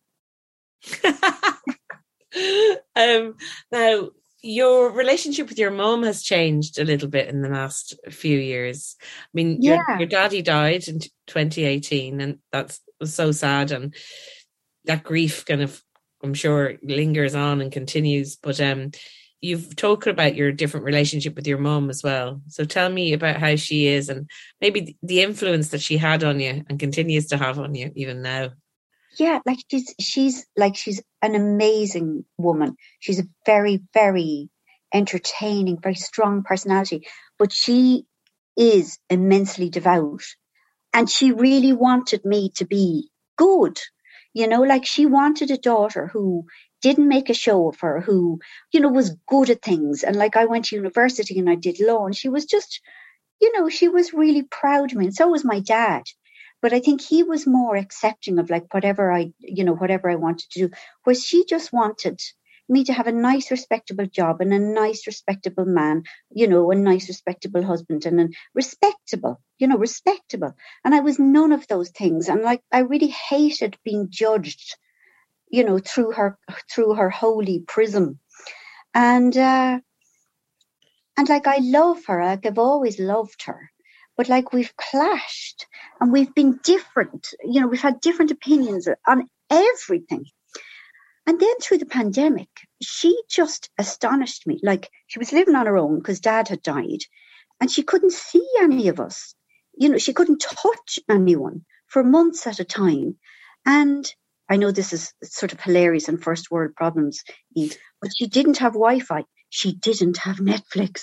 Now, your relationship with your mum has changed a little bit in the last few years. I mean, your daddy died in 2018, and that was so sad, and that grief kind of, I'm sure, lingers on and continues. But you've talked about your different relationship with your mum as well. So tell me about how she is and maybe the influence that she had on you and continues to have on you even now. Yeah, like she's an amazing woman. She's a very, very entertaining, very strong personality, but she is immensely devout. And she really wanted me to be good. Like, she wanted a daughter who didn't make a show of her, who, was good at things. And like, I went to university and I did law, and she was just, she was really proud of me. And so was my dad. But I think he was more accepting of like whatever I wanted to do, whereas she just wanted me to have a nice, respectable job and a nice, respectable man, a nice, respectable husband and a respectable. And I was none of those things. And like, I really hated being judged, through her holy prism. And like, I love her. Like, I've always loved her. But like, we've clashed and we've been different. We've had different opinions on everything. And then through the pandemic, she just astonished me. Like, she was living on her own because Dad had died, and she couldn't see any of us. She couldn't touch anyone for months at a time. And I know this is sort of hilarious and first world problems, Eve, but she didn't have Wi-Fi. She didn't have Netflix.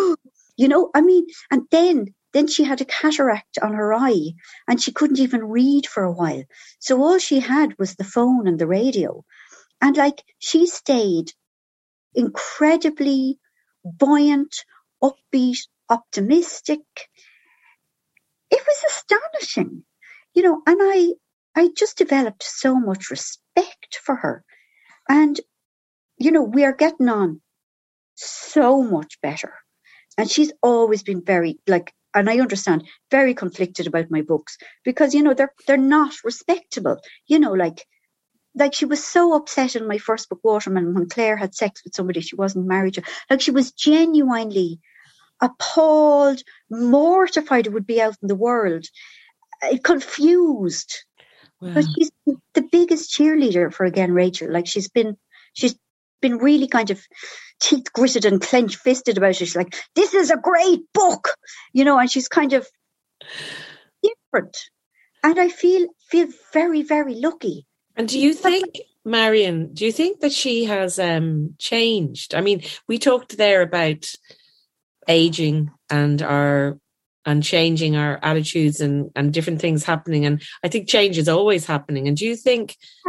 And then she had a cataract on her eye and she couldn't even read for a while. So all she had was the phone and the radio. And like, she stayed incredibly buoyant, upbeat, optimistic. It was astonishing, and I just developed so much respect for her. And, we are getting on so much better. And she's always been very, like, and I understand, very conflicted about my books because, they're not respectable, like she was so upset in my first book, Waterman, when Claire had sex with somebody she wasn't married to. Like, she was genuinely appalled, mortified it would be out in the world, confused. Wow. But she's the biggest cheerleader for Again Rachel. Like, she's been really kind of teeth gritted and clenched fisted about it. She's like, this is a great book, and she's kind of different. And I feel very, very lucky. And do you think, Marion, that she has changed? I mean, we talked there about aging and changing our attitudes and different things happening. And I think change is always happening. And do you think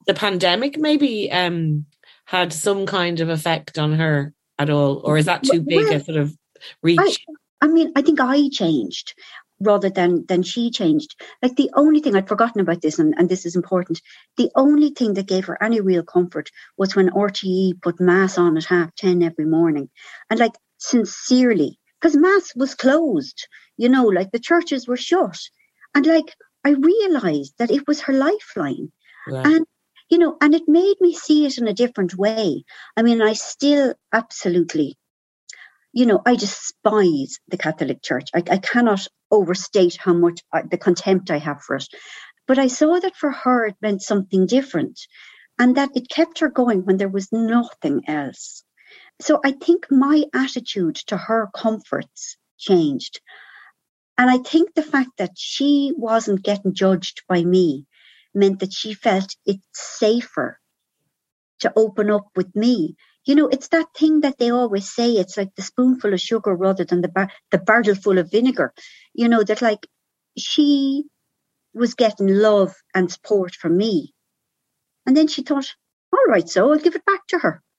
the pandemic maybe had some kind of effect on her at all? Or is that too big a sort of reach? I think I changed rather than she changed. Like the only thing, I'd forgotten about this, and this is important, the only thing that gave her any real comfort was when RTE put Mass on at 10:30 every morning. And like, sincerely, because Mass was closed, like the churches were shut. And like, I realised that it was her lifeline. Right. And, and it made me see it in a different way. I mean, I still absolutely, I despise the Catholic Church. I cannot overstate how much the contempt I have for it. But I saw that for her, it meant something different, and that it kept her going when there was nothing else. So I think my attitude to her comforts changed. And I think the fact that she wasn't getting judged by me meant that she felt it's safer to open up with me. It's that thing that they always say, it's like the spoonful of sugar rather than the barrel full of vinegar. That like she was getting love and support from me. And then she thought, all right, so I'll give it back to her.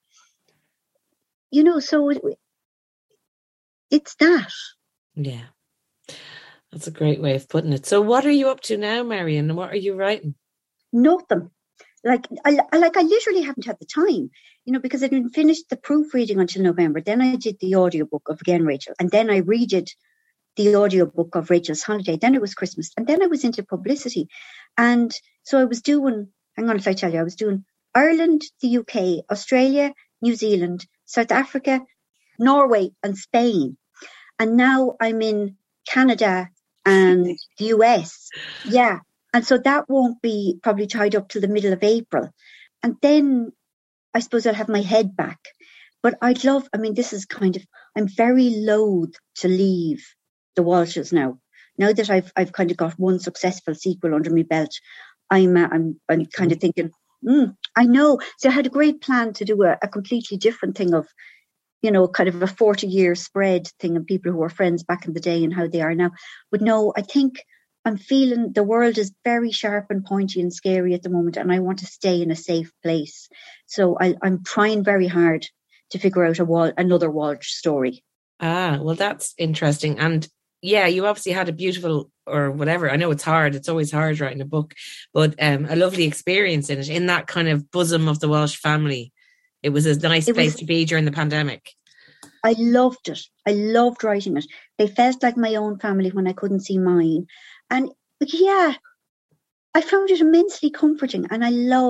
So it's that. Yeah. That's a great way of putting it. So what are you up to now, Marion? And what are you writing? Nothing. I literally haven't had the time, because I didn't finish the proofreading until November. Then I did the audiobook of Again, Rachel. And then I redid the audiobook of Rachel's Holiday. Then it was Christmas. And then I was into publicity. And so I was doing, hang on if I tell you, I was doing Ireland, the UK, Australia, New Zealand, South Africa, Norway and Spain. And now I'm in Canada and the US. Yeah. And so that won't be probably tied up till the middle of April. And then I suppose I'll have my head back. But this is I'm very loath to leave the Walshes now. Now that I've kind of got one successful sequel under my belt, I'm kind of thinking, I know. So I had a great plan to do a completely different thing of, kind of a 40-year spread thing of people who were friends back in the day and how they are now. But no, I think I'm feeling the world is very sharp and pointy and scary at the moment, and I want to stay in a safe place. So I'm trying very hard to figure out another Walsh story. Well, that's interesting. And yeah, you obviously had a beautiful, or whatever. I know it's hard. It's always hard writing a book, but a lovely experience in it, in that kind of bosom of the Walsh family. It was a nice place to be during the pandemic. I loved it. I loved writing it. They felt like my own family when I couldn't see mine. And yeah, I found it immensely comforting, and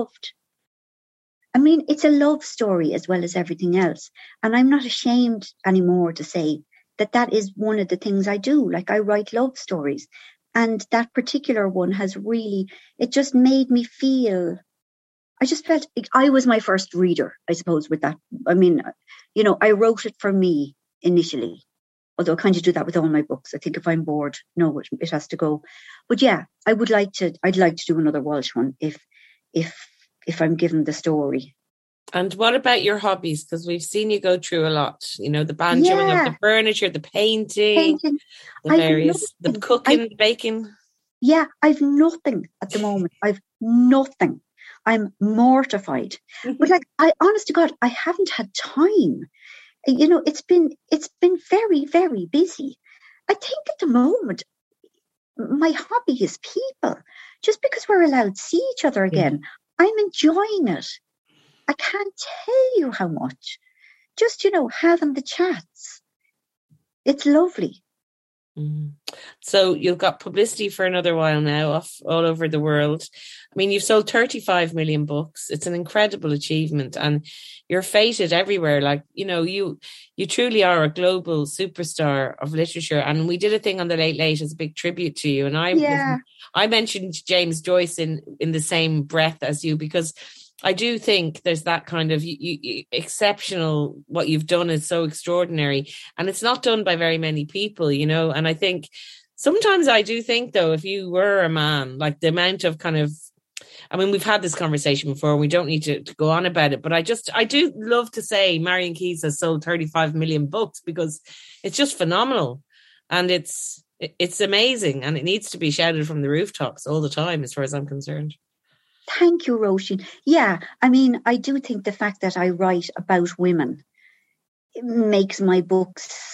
it's a love story as well as everything else. And I'm not ashamed anymore to say that is one of the things I do. Like, I write love stories, and that particular one it just made me feel, I just felt I was my first reader, I suppose, with that. I wrote it for me initially. Although I kind of do that with all my books. I think if I'm bored, no, it has to go. But yeah, I'd like to do another Walsh one if I'm given the story. And what about your hobbies? Because we've seen you go through a lot. The banjoing of the furniture, the painting. The cooking, the baking. Yeah, I've nothing at the moment. I've nothing. I'm mortified. But honest to God, I haven't had time. It's been very, very busy. I think at the moment, my hobby is people. Just because we're allowed to see each other again, I'm enjoying it. I can't tell you how much. Just, having the chats. It's lovely. So you've got publicity for another while now, all over the world. You've sold 35 million books. It's an incredible achievement, and you're feted everywhere. You truly are a global superstar of literature. And we did a thing on the Late Late as a big tribute to you. And I mentioned James Joyce in the same breath as you, because I do think there's that kind of exceptional, what you've done is so extraordinary, and it's not done by very many people, and I think sometimes I do think, though, if you were a man, like the amount of we've had this conversation before, we don't need to go on about it, but I do love to say Marion Keyes has sold 35 million books, because it's just phenomenal, and it's amazing, and it needs to be shouted from the rooftops all the time, as far as I'm concerned. Thank you, Roisin. Yeah, I mean, I do think the fact that I write about women makes my books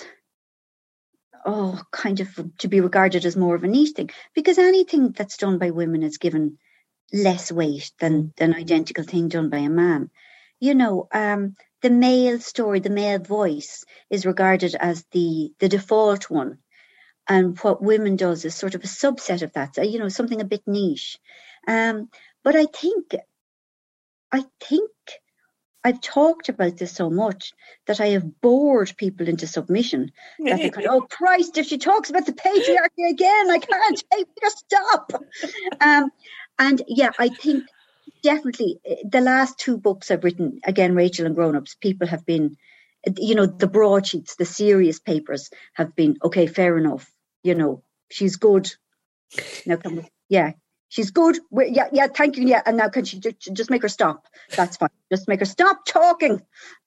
kind of to be regarded as more of a niche thing, because anything that's done by women is given less weight than an identical thing done by a man. You know, the male story, the male voice is regarded as the default one. And what women does is sort of a subset of that, you know, something a bit niche. But I think I've talked about this so much that I have bored people into submission. That they go, oh Christ, if she talks about the patriarchy again, I can't take her, stop. And yeah, I think definitely the last 2 books I've written, again, Rachel and Grown Ups, people have been, you know, the broadsheets, the serious papers have been, okay, fair enough. You know, she's good. Now, she's good. Yeah, thank you. Yeah, and now can she just make her stop? That's fine. Just make her stop talking.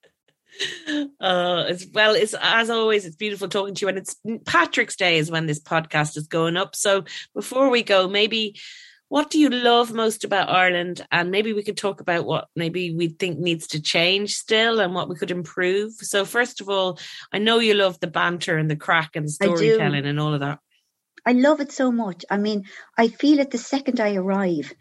It's as always, it's beautiful talking to you, and it's Patrick's Day is when this podcast is going up. So before we go, maybe what do you love most about Ireland? And maybe we could talk about what maybe we think needs to change still and what we could improve. So first of all, I know you love the banter and the crack and the storytelling and all of that. I love it so much. I mean, I feel it the second I arrive.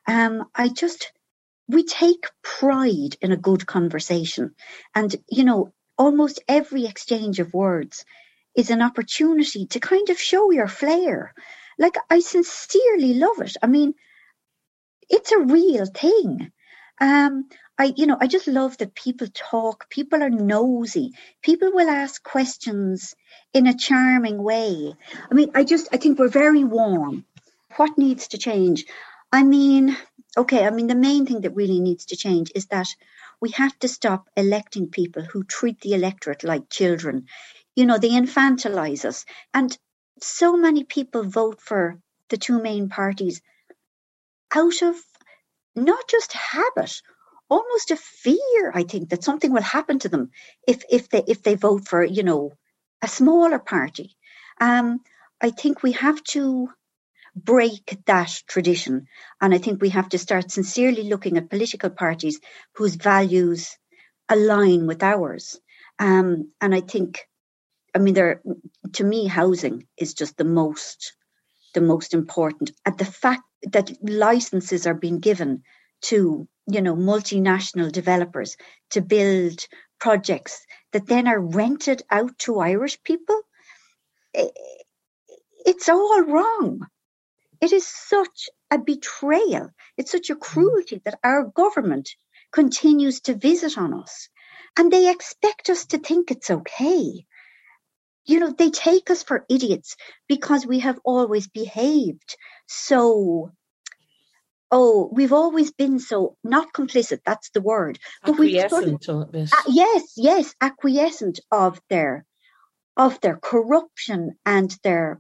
We take pride in a good conversation. And, you know, almost every exchange of words is an opportunity to kind of show your flair. Like, I sincerely love it. I mean, it's a real thing. I just love that people talk. People are nosy. People will ask questions in a charming way. I mean, I think we're very warm. What needs to change? The main thing that really needs to change is that we have to stop electing people who treat the electorate like children. You know, they infantilize us. And so many people vote for the 2 main parties out of not just habit, almost a fear, I think, that something will happen to them if they vote for, you know, a smaller party. I think we have to break that tradition, and I think we have to start sincerely looking at political parties whose values align with ours. And I think, to me, housing is just the most important. And the fact that licenses are being given to, you know, multinational developers to build projects that then are rented out to Irish people, it's all wrong. It is such a betrayal. It's such a cruelty that our government continues to visit on us. And they expect us to think it's okay. You know, they take us for idiots because we have always behaved so... we've always been so, not complicit, that's the word. But acquiescent a bit. Yes, acquiescent of their corruption and their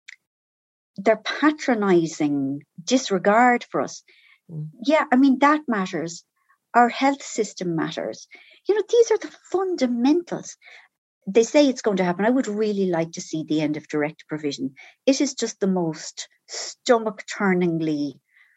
patronising disregard for us. Yeah, I mean, that matters. Our health system matters. You know, these are the fundamentals. They say it's going to happen. I would really like to see the end of direct provision. It is just the most stomach-turningly...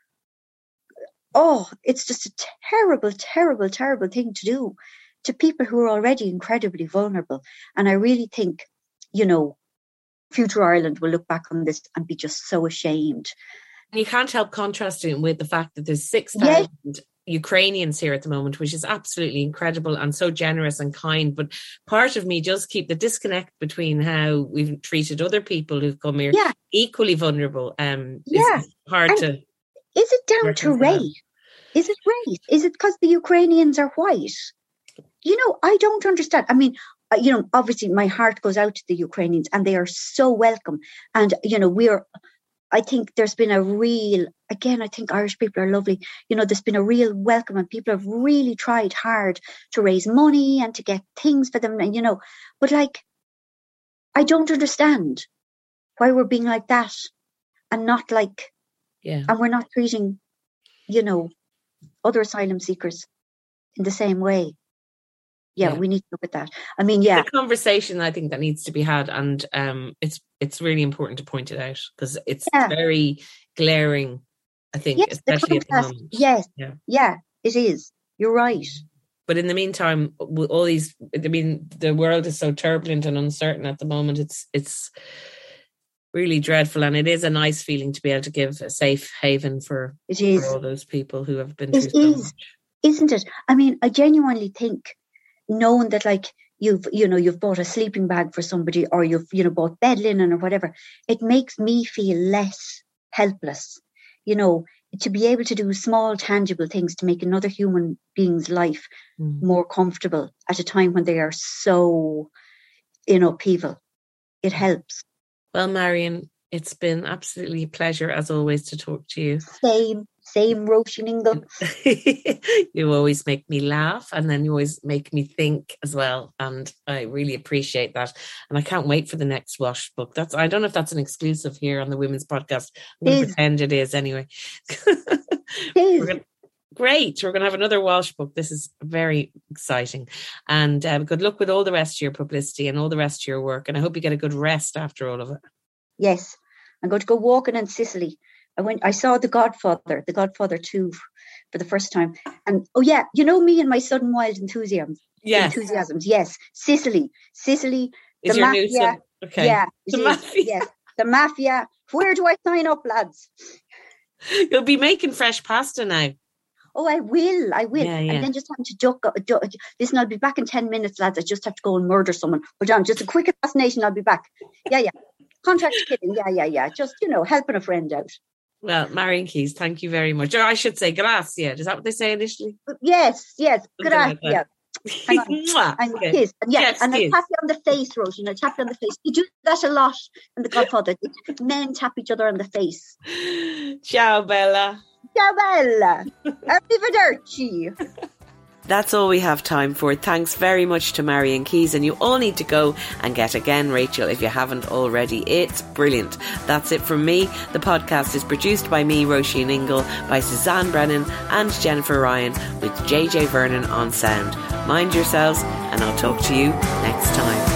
it's just a terrible, terrible, terrible thing to do to people who are already incredibly vulnerable. And I really think, you know, future Ireland will look back on this and be just so ashamed. And you can't help contrasting with the fact that there's 6,000 Ukrainians here at the moment, which is absolutely incredible and so generous and kind. But part of me does keep the disconnect between how we've treated other people who've come here equally vulnerable. It's hard to... Is it down to race? Is it race? Is it because the Ukrainians are white? You know, I don't understand. I mean, you know, obviously my heart goes out to the Ukrainians and they are so welcome. And, you know, I think there's been a real, again, I think Irish people are lovely. You know, there's been a real welcome and people have really tried hard to raise money and to get things for them. And, you know, but like, I don't understand why we're being like that and not like, and we're not treating, you know, other asylum seekers in the same way. Yeah, we need to look at that. I mean, it's a conversation I think that needs to be had, and it's really important to point it out because it's very glaring I think, yes, especially at the moment. Yes, yeah, it is. You're right. But in the meantime, all these, I mean, the world is so turbulent and uncertain at the moment. It's really dreadful, and it is a nice feeling to be able to give a safe haven for all those people who have been through so much. Isn't it? I mean, I genuinely think, knowing that, like, you've bought a sleeping bag for somebody, or you've bought bed linen or whatever, it makes me feel less helpless. To be able to do small, tangible things to make another human being's life more comfortable at a time when they are so in upheaval. It helps. Well, Marion, it's been absolutely a pleasure, as always, to talk to you. Same, Roisin Ingle. You always make me laugh, and then you always make me think as well, and I really appreciate that. And I can't wait for the next Wash book. I don't know if that's an exclusive here on the Women's Podcast. I'm going to pretend it is anyway. Great. We're going to have another Walsh book. This is very exciting. And good luck with all the rest of your publicity and all the rest of your work. And I hope you get a good rest after all of it. Yes. I'm going to go walking in Sicily. I saw The Godfather 2 for the first time. And, me and my sudden wild enthusiasms. Yes. Yes. Sicily. Is the your mafia. New son? Okay. Yeah. The mafia. Yes. The mafia. Where do I sign up, lads? You'll be making fresh pasta now. Oh, I will. Yeah. And then just having to duck. Listen, I'll be back in 10 minutes, lads. I just have to go and murder someone. Hold on, just a quick assassination. I'll be back. Yeah. Contract killing. Yeah. Just, helping a friend out. Well, Marion Keyes, thank you very much. Or I should say grazie. Is that what they say initially? Yes. Grazie. Like Hang on. And okay. Kiss. And yes, and I tap you on the face, Roisin. I tap you on the face. You do that a lot in The Godfather. Men tap each other on the face. Ciao, Bella. Ciao, Bella. Arrivederci. That's all we have time for. Thanks very much to Marion Keyes, and you all need to go and get Again Rachel if you haven't already. It's brilliant. That's it from me. The podcast is produced by me, Roisin Ingle, by Suzanne Brennan and Jennifer Ryan, with JJ Vernon on sound. Mind yourselves, and I'll talk to you next time.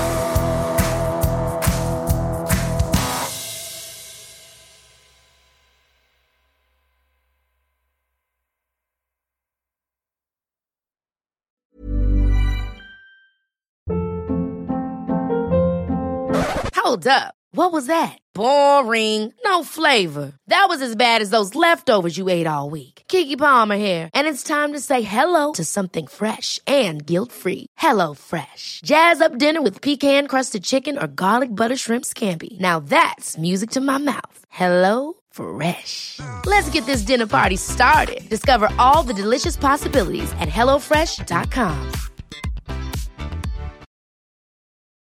Hold up. What was that? Boring. No flavor. That was as bad as those leftovers you ate all week. Keke Palmer here. And it's time to say hello to something fresh and guilt-free. Hello Fresh. Jazz up dinner with pecan-crusted chicken or garlic butter shrimp scampi. Now that's music to my mouth. Hello Fresh. Let's get this dinner party started. Discover all the delicious possibilities at HelloFresh.com.